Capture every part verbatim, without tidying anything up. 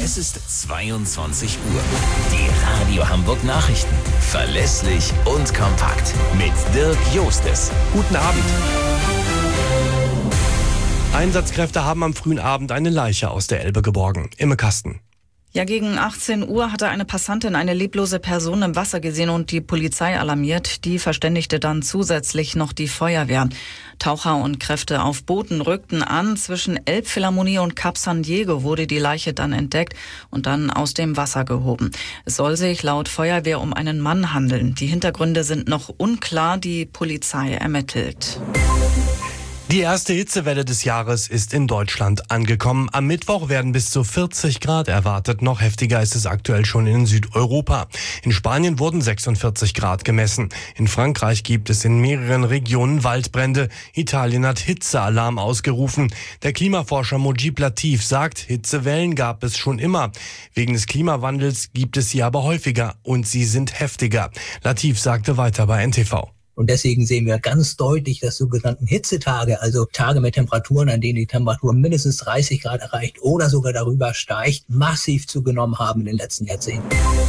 Es ist zweiundzwanzig Uhr. Die Radio Hamburg Nachrichten. Verlässlich und kompakt. Mit Dirk Jostes. Guten Abend. Einsatzkräfte haben am frühen Abend eine Leiche aus der Elbe geborgen. Imme Kasten. Ja, gegen achtzehn Uhr hatte eine Passantin eine leblose Person im Wasser gesehen und die Polizei alarmiert. Die verständigte dann zusätzlich noch die Feuerwehr. Taucher und Kräfte auf Booten rückten an. Zwischen Elbphilharmonie und Kap San Diego wurde die Leiche dann entdeckt und dann aus dem Wasser gehoben. Es soll sich laut Feuerwehr um einen Mann handeln. Die Hintergründe sind noch unklar. Die Polizei ermittelt. Die erste Hitzewelle des Jahres ist in Deutschland angekommen. Am Mittwoch werden bis zu vierzig Grad erwartet. Noch heftiger ist es aktuell schon in Südeuropa. In Spanien wurden sechsundvierzig Grad gemessen. In Frankreich gibt es in mehreren Regionen Waldbrände. Italien hat Hitzealarm ausgerufen. Der Klimaforscher Mojib Latif sagt, Hitzewellen gab es schon immer. Wegen des Klimawandels gibt es sie aber häufiger und sie sind heftiger. Latif sagte weiter bei N T V. Und deswegen sehen wir ganz deutlich, dass sogenannten Hitzetage, also Tage mit Temperaturen, an denen die Temperatur mindestens dreißig Grad erreicht oder sogar darüber steigt, massiv zugenommen haben in den letzten Jahrzehnten.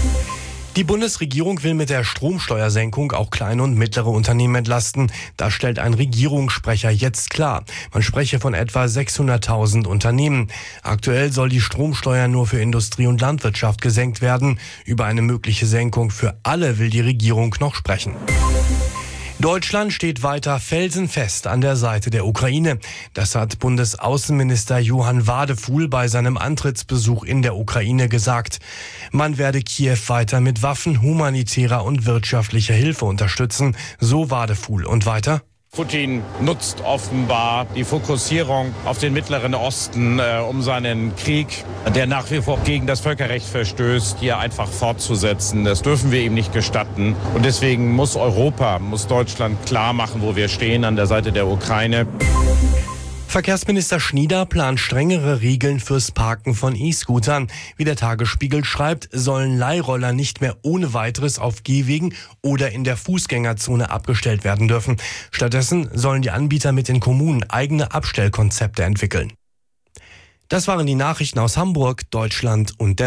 Die Bundesregierung will mit der Stromsteuersenkung auch kleine und mittlere Unternehmen entlasten. Das stellt ein Regierungssprecher jetzt klar. Man spreche von etwa sechshunderttausend Unternehmen. Aktuell soll die Stromsteuer nur für Industrie und Landwirtschaft gesenkt werden. Über eine mögliche Senkung für alle will die Regierung noch sprechen. Deutschland steht weiter felsenfest an der Seite der Ukraine. Das hat Bundesaußenminister Johann Wadefuhl bei seinem Antrittsbesuch in der Ukraine gesagt. Man werde Kiew weiter mit Waffen, humanitärer und wirtschaftlicher Hilfe unterstützen, so Wadefuhl. Und weiter? Putin nutzt offenbar die Fokussierung auf den Mittleren Osten, äh, um seinen Krieg, der nach wie vor gegen das Völkerrecht verstößt, hier einfach fortzusetzen. Das dürfen wir ihm nicht gestatten. Und deswegen muss Europa, muss Deutschland klar machen, wo wir stehen an der Seite der Ukraine. Verkehrsminister Schnieder plant strengere Regeln fürs Parken von E-Scootern. Wie der Tagesspiegel schreibt, sollen Leihroller nicht mehr ohne weiteres auf Gehwegen oder in der Fußgängerzone abgestellt werden dürfen. Stattdessen sollen die Anbieter mit den Kommunen eigene Abstellkonzepte entwickeln. Das waren die Nachrichten aus Hamburg, Deutschland und der